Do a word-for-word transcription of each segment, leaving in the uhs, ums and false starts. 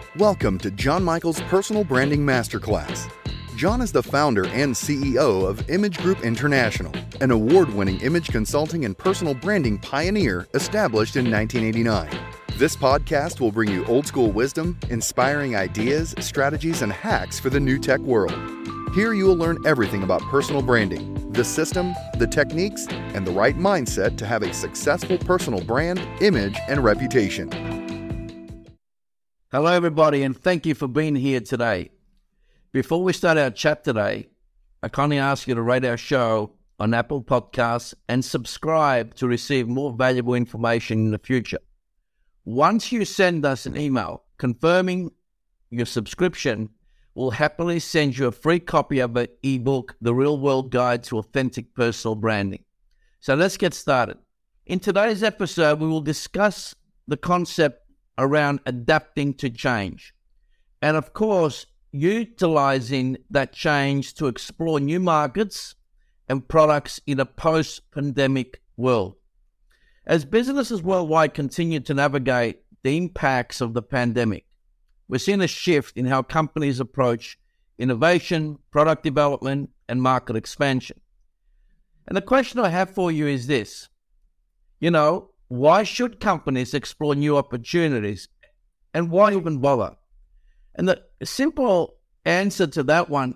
Welcome to John Michael's Personal Branding Masterclass. John is the founder and C E O of Image Group International, an award-winning image consulting and personal branding pioneer established in nineteen eighty-nine. This podcast will bring you old-school wisdom, inspiring ideas, strategies, and hacks for the new tech world. Here you will learn everything about personal branding, the system, the techniques, and the right mindset to have a successful personal brand, image, and reputation. Hello, everybody, and thank you for being here today. Before we start our chat today, I kindly ask you to rate our show on Apple Podcasts and subscribe to receive more valuable information in the future. Once you send us an email confirming your subscription, we'll happily send you a free copy of an ebook, The Real World Guide to Authentic Personal Branding. So let's get started. In today's episode, we will discuss the concept around adapting to change. And of course, utilizing that change to explore new markets and products in a post-pandemic world. As businesses worldwide continue to navigate the impacts of the pandemic, we're seeing a shift in how companies approach innovation, product development, and market expansion. And the question I have for you is this. You know, why should companies explore new opportunities? And why even bother? And the simple answer to that one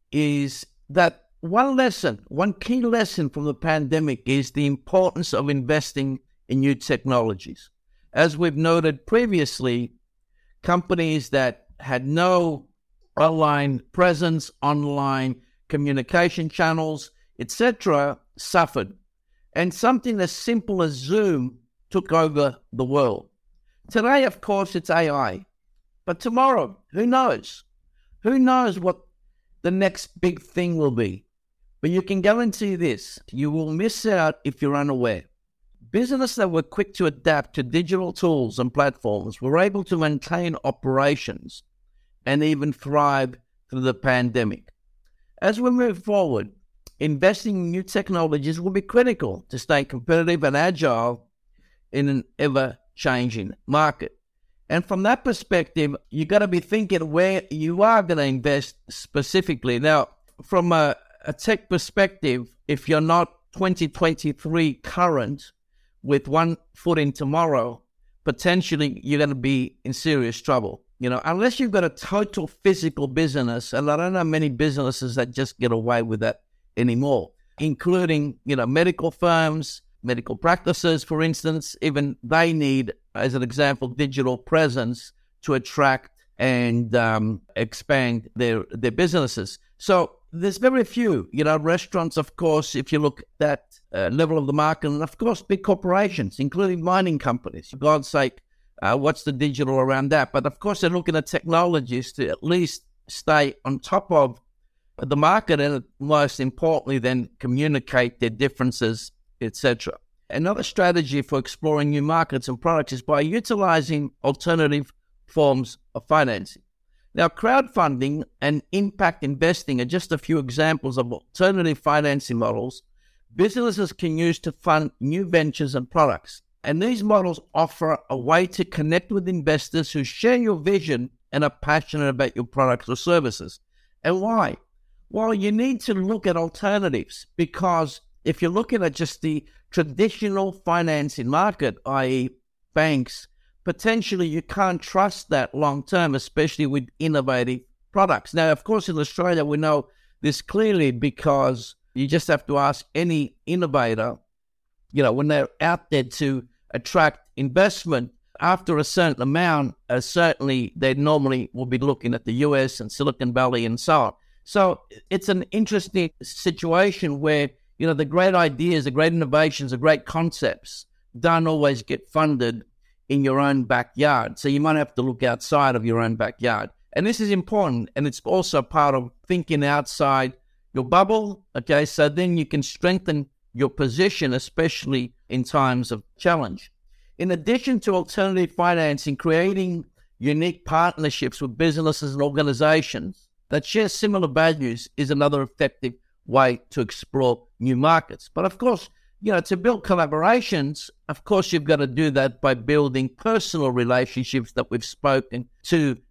is that one lesson, one key lesson from the pandemic is the importance of investing in new technologies. As we've noted previously, companies that had no online presence, online communication channels, et cetera, suffered. And something as simple as Zoom took over the world. Today, of course, it's A I. But tomorrow, who knows? Who knows what the next big thing will be? But you can guarantee this, you will miss out if you're unaware. Businesses that were quick to adapt to digital tools and platforms were able to maintain operations and even thrive through the pandemic. As we move forward, investing in new technologies will be critical to stay competitive and agile in an ever-changing market. And from that perspective, you got to be thinking where you are going to invest specifically. Now, from a, a tech perspective, if you're not twenty twenty-three current with one foot in tomorrow, potentially you're going to be in serious trouble. You know, unless you've got a total physical business, and I don't know many businesses that just get away with that anymore, including, you know, medical firms, medical practices, for instance. Even they need, as an example, digital presence to attract and um, expand their, their businesses. So there's very few, you know, restaurants, of course, if you look at that uh, level of the market, and of course, big corporations, including mining companies. For God's sake, uh, what's the digital around that? But of course, they're looking at technologies to at least stay on top of the market, and most importantly, then communicate their differences, et cetera. Another strategy for exploring new markets and products is by utilizing alternative forms of financing. Now, crowdfunding and impact investing are just a few examples of alternative financing models businesses can use to fund new ventures and products. And these models offer a way to connect with investors who share your vision and are passionate about your products or services. And why? Well, you need to look at alternatives, because if you're looking at just the traditional financing market, that is banks, potentially you can't trust that long-term, especially with innovative products. Now, of course, in Australia, we know this clearly because you just have to ask any innovator, you know, when they're out there to attract investment, after a certain amount, uh, certainly they normally will be looking at the U S and Silicon Valley and so on. So it's an interesting situation where, you know, the great ideas, the great innovations, the great concepts don't always get funded in your own backyard. So you might have to look outside of your own backyard. And this is important. And it's also part of thinking outside your bubble. Okay, so then you can strengthen your position, especially in times of challenge. In addition to alternative financing, creating unique partnerships with businesses and organizations that share similar values is another effective way to explore new markets. But of course, you know, to build collaborations, of course, you've got to do that by building personal relationships that we've spoken to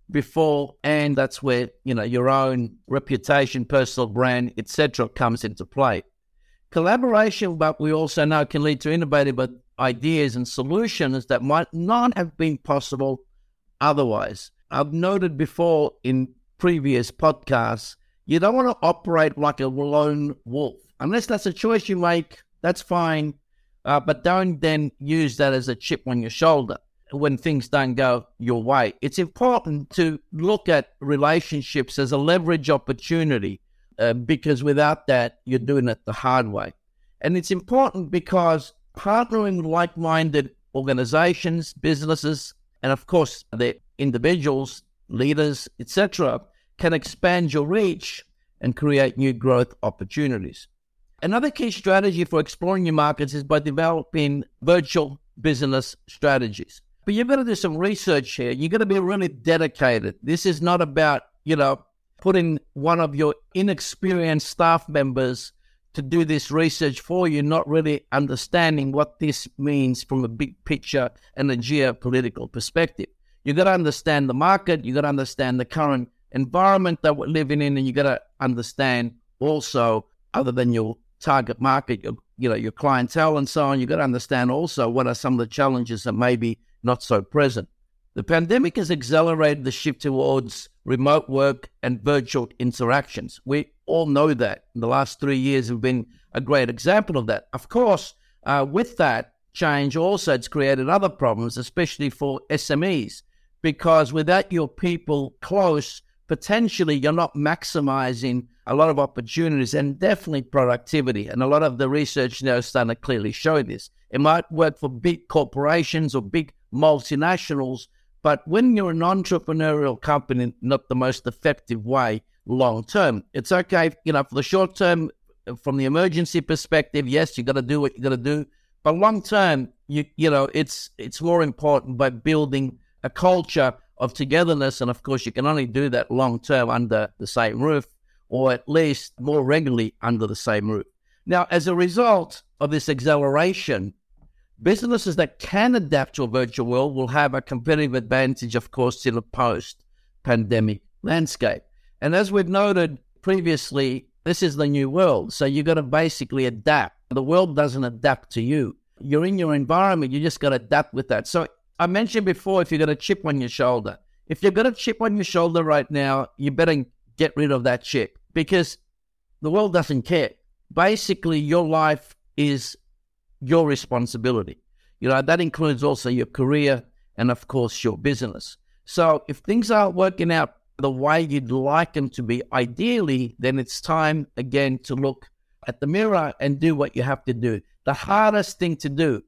before, and that's where, you know, your own reputation, personal brand, et cetera comes into play. Collaboration, but we also know, can lead to innovative ideas and solutions that might not have been possible otherwise. I've noted before in previous podcasts, you don't want to operate like a lone wolf. Unless that's a choice you make, that's fine. Uh, but don't then use that as a chip on your shoulder when things don't go your way. It's important to look at relationships as a leverage opportunity, uh, because without that, you're doing it the hard way. And it's important because partnering with like-minded organizations, businesses, and of course, the individuals, leaders, et cetera, can expand your reach and create new growth opportunities. Another key strategy for exploring new markets is by developing virtual business strategies. But you've got to do some research here. You've got to be really dedicated. This is not about, you know, putting one of your inexperienced staff members to do this research for you, not really understanding what this means from a big picture and a geopolitical perspective. You've got to understand the market. You've got to understand the current environment that we're living in, and you've got to understand also, other than your target market, your, you know, your clientele and so on, you've got to understand also what are some of the challenges that may be not so present. The pandemic has accelerated the shift towards remote work and virtual interactions. We all know that. In the last three years have been a great example of that. Of course, uh, with that change also, it's created other problems, especially for S M Es, because without your people close, potentially you're not maximizing a lot of opportunities and definitely productivity. And a lot of the research now is starting to clearly show this. It might work for big corporations or big multinationals, but when you're an entrepreneurial company, not the most effective way long term. It's okay, you know, for the short term, from the emergency perspective, yes, you got to do what you got to do. But long term, you you know, it's it's more important by building a culture of togetherness. And of course, you can only do that long term under the same roof, or at least more regularly under the same roof. Now, as a result of this acceleration, businesses that can adapt to a virtual world will have a competitive advantage, of course, in a post-pandemic landscape. And as we've noted previously, this is the new world. So you've got to basically adapt. The world doesn't adapt to you. You're in your environment. You just got to adapt with that. So I mentioned before, if you've got a chip on your shoulder, if you've got a chip on your shoulder right now, you better get rid of that chip, because the world doesn't care. Basically, your life is your responsibility. You know, that includes also your career and, of course, your business. So if things aren't working out the way you'd like them to be, ideally, then it's time again to look at the mirror and do what you have to do. The hardest thing to do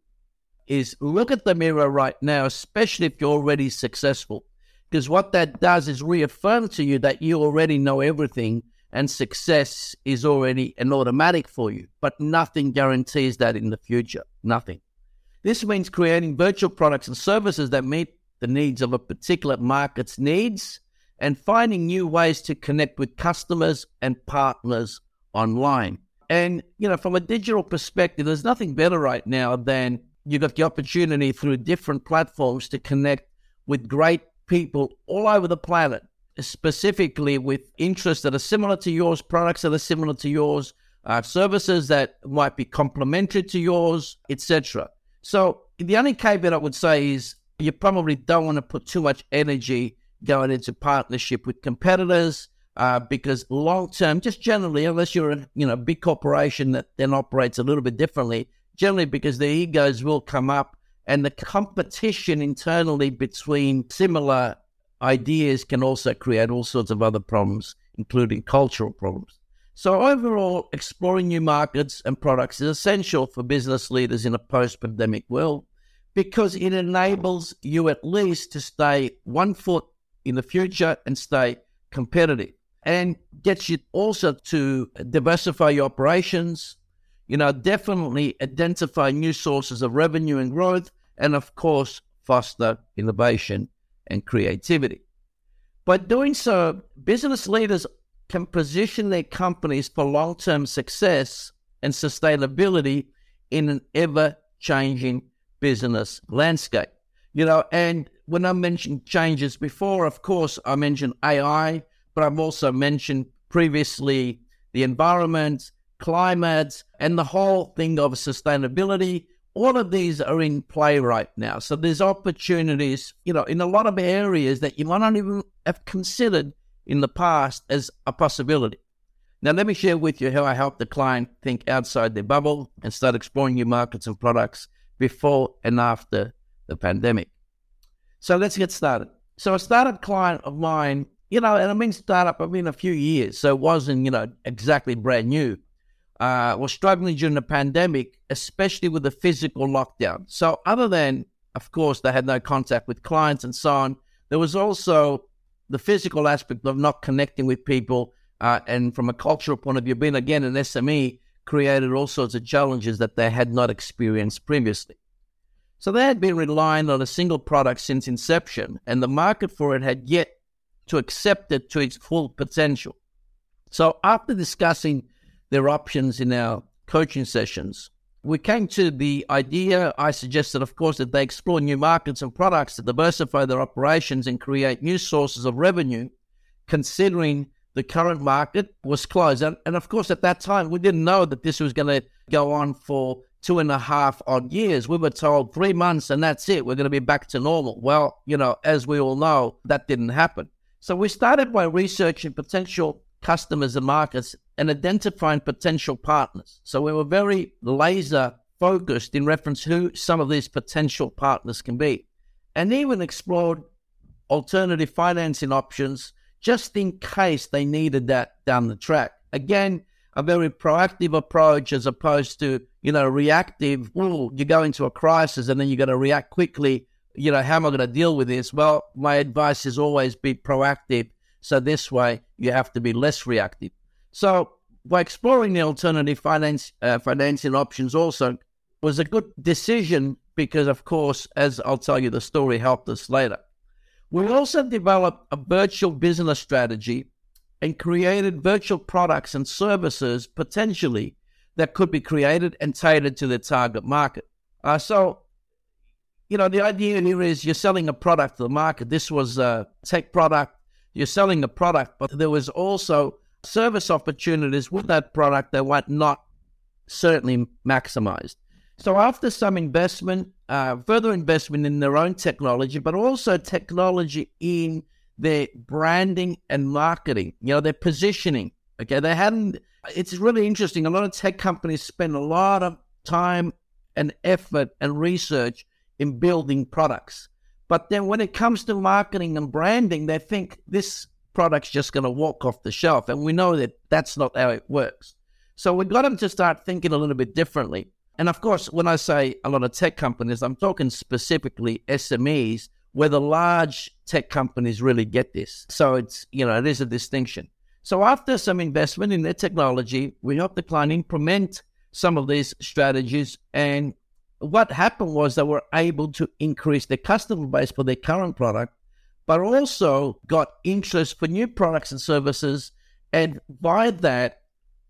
is look at the mirror right now, especially if you're already successful, because what that does is reaffirm to you that you already know everything and success is already an automatic for you, but nothing guarantees that in the future, nothing. This means creating virtual products and services that meet the needs of a particular market's needs and finding new ways to connect with customers and partners online. And, you know, from a digital perspective, there's nothing better right now than you've got the opportunity through different platforms to connect with great people all over the planet, specifically with interests that are similar to yours, products that are similar to yours, uh, services that might be complementary to yours, et cetera. So the only caveat I would say is you probably don't want to put too much energy going into partnership with competitors, uh, because long-term, just generally, unless you're a you know big corporation that then operates a little bit differently, generally because their egos will come up and the competition internally between similar ideas can also create all sorts of other problems, including cultural problems. So overall, exploring new markets and products is essential for business leaders in a post-pandemic world, because it enables you at least to stay one foot in the future and stay competitive, and gets you also to diversify your operations, you know, definitely identify new sources of revenue and growth, and of course, foster innovation and creativity. By doing so, business leaders can position their companies for long-term success and sustainability in an ever-changing business landscape. You know, and when I mentioned changes before, of course, I mentioned A I, but I've also mentioned previously the environment, climate, and the whole thing of sustainability. All of these are in play right now. So there's opportunities, you know, in a lot of areas that you might not even have considered in the past as a possibility. Now, let me share with you how I help the client think outside their bubble and start exploring new markets and products before and after the pandemic. So let's get started. So a startup client of mine, you know, and I mean startup, I mean a few years, so it wasn't, you know, exactly brand new, uh, was struggling during the pandemic, especially with the physical lockdown. So other than, of course, they had no contact with clients and so on, there was also the physical aspect of not connecting with people. Uh, and from a cultural point of view, being again an S M E created all sorts of challenges that they had not experienced previously. So they had been relying on a single product since inception, and the market for it had yet to accept it to its full potential. So after discussing their options in our coaching sessions, we came to the idea, I suggested, of course, that they explore new markets and products to diversify their operations and create new sources of revenue, considering the current market was closed. And, and of course, at that time, we didn't know that this was going to go on for two and a half odd years. We were told three months and that's it. We're going to be back to normal. Well, you know, as we all know, that didn't happen. So we started by researching potential customers and markets and identifying potential partners. So we were very laser focused in reference to who some of these potential partners can be, and even explored alternative financing options just in case they needed that down the track. Again, a very proactive approach as opposed to, you know, reactive. Oh, you go into a crisis and then you got to react quickly. You know, how am I going to deal with this? Well, my advice is always be proactive. So this way you have to be less reactive. So by exploring the alternative finance uh, financing options also was a good decision because, of course, as I'll tell you, the story helped us later. We also developed a virtual business strategy and created virtual products and services potentially that could be created and tailored to the target market. Uh, so, you know, the idea here is you're selling a product to the market. This was a tech product. You're selling a product, but there was also service opportunities with that product that were not certainly maximized. So after some investment, uh, further investment in their own technology, but also technology in their branding and marketing, you know, their positioning, okay, they hadn't, it's really interesting. A lot of tech companies spend a lot of time and effort and research in building products. But then when it comes to marketing and branding, they think this product's just going to walk off the shelf. And we know that that's not how it works. So we got them to start thinking a little bit differently. And of course, when I say a lot of tech companies, I'm talking specifically S M Es, where the large tech companies really get this. So it's, you know, it is a distinction. So after some investment in their technology, we helped the client implement some of these strategies. And what happened was they were able to increase their customer base for their current product, but also got interest for new products and services, and by that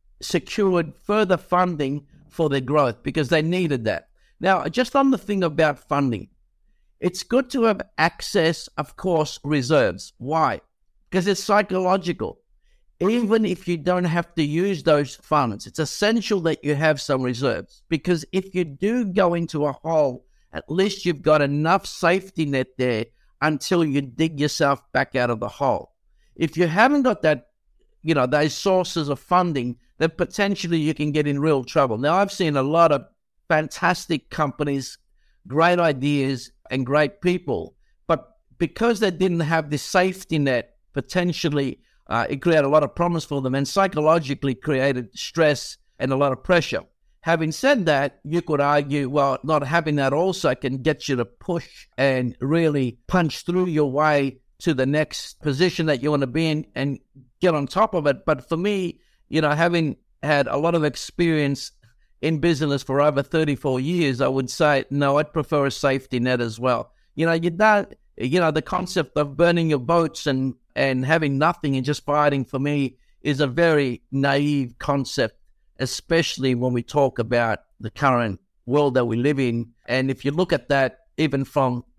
secured further funding for their growth because they needed that. Now, just on the thing about funding, it's good to have access, of course, reserves. Why? Because it's psychological. Even if you don't have to use those funds, it's essential that you have some reserves, because if you do go into a hole, at least you've got enough safety net there until you dig yourself back out of the hole. If you haven't got that, you know, those sources of funding, then potentially you can get in real trouble. Now, I've seen a lot of fantastic companies, great ideas and great people, but because they didn't have this safety net, potentially uh, it created a lot of problems for them and psychologically created stress and a lot of pressure. Having said that, you could argue, well, not having that also can get you to push and really punch through your way to the next position that you want to be in and get on top of it. But for me, you know, having had a lot of experience in business for over thirty-four years, I would say, no, I'd prefer a safety net as well. You know, you don't, you know, the concept of burning your boats and, and having nothing and just fighting, for me, is a very naive concept, especially when we talk about the current world that we live in. And if you look at that, even from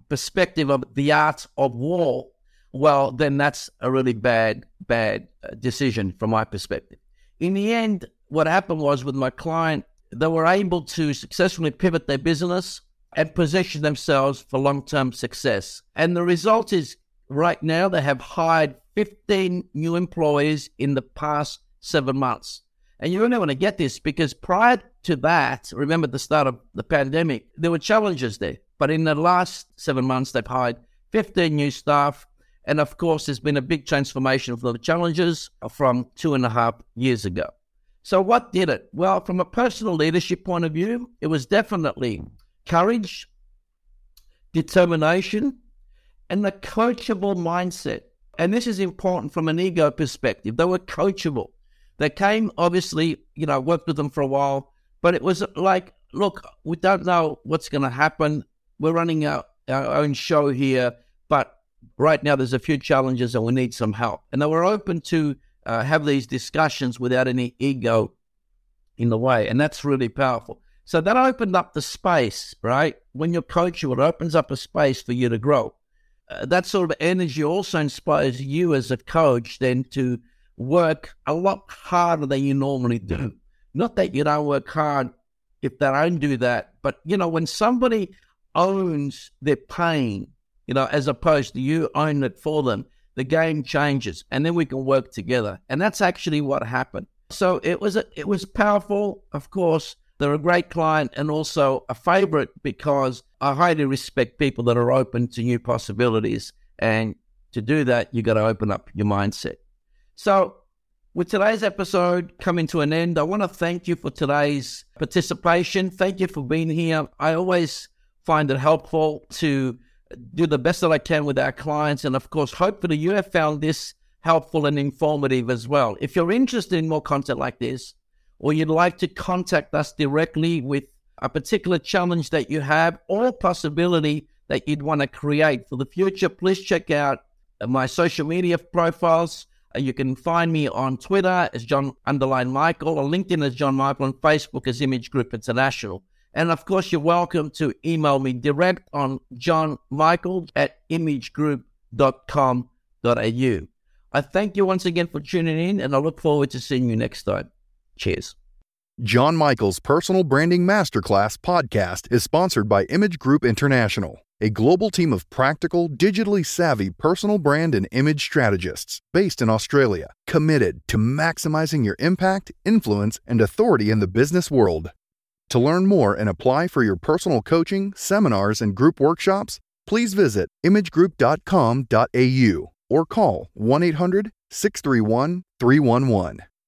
perspective of the art of war, well, then that's a really bad, bad decision from my perspective. In the end, what happened was with my client, they were able to successfully pivot their business and position themselves for long-term success. And the result is right now they have hired fifteen new employees in the past seven months. And you really want to get this because prior to that, remember the start of the pandemic, there were challenges there. But in the last seven months, they've hired fifteen new staff. And of course, there's been a big transformation of the challenges from two and a half years ago. So what did it? Well, from a personal leadership point of view, it was definitely courage, determination, and the coachable mindset. And this is important from an ego perspective. They were coachable. They came, obviously, you know, worked with them for a while, but it was like, look, we don't know what's going to happen. We're running our, our own show here, but right now there's a few challenges and we need some help. And they were open to uh, have these discussions without any ego in the way. And that's really powerful. So that opened up the space, right? When you're coaching, it opens up a space for you to grow. Uh, that sort of energy also inspires you as a coach then to work a lot harder than you normally do. Not that you don't work hard if they don't do that, but, you know, when somebody owns their pain, you know, as opposed to you own it for them, the game changes, and then we can work together. And that's actually what happened. So it was a, it was powerful, of course. They're a great client and also a favorite because I highly respect people that are open to new possibilities. And to do that, you got to open up your mindset. So with today's episode coming to an end, I want to thank you for today's participation. Thank you for being here. I always find it helpful to do the best that I can with our clients. And of course, hopefully you have found this helpful and informative as well. If you're interested in more content like this, or you'd like to contact us directly with a particular challenge that you have or possibility that you'd want to create for the future, please check out my social media profiles. You can find me on Twitter as John underline Michael, or LinkedIn as John Michael, and Facebook as Image Group International. And of course, you're welcome to email me direct on johnmichael at imagegroup dot com dot a u. I thank you once again for tuning in, and I look forward to seeing you next time. Cheers. John Michael's Personal Branding Masterclass podcast is sponsored by Image Group International, a global team of practical, digitally savvy personal brand and image strategists based in Australia, committed to maximizing your impact, influence, and authority in the business world. To learn more and apply for your personal coaching, seminars, and group workshops, please visit image group dot com dot a u or call one eight hundred six three one three one one.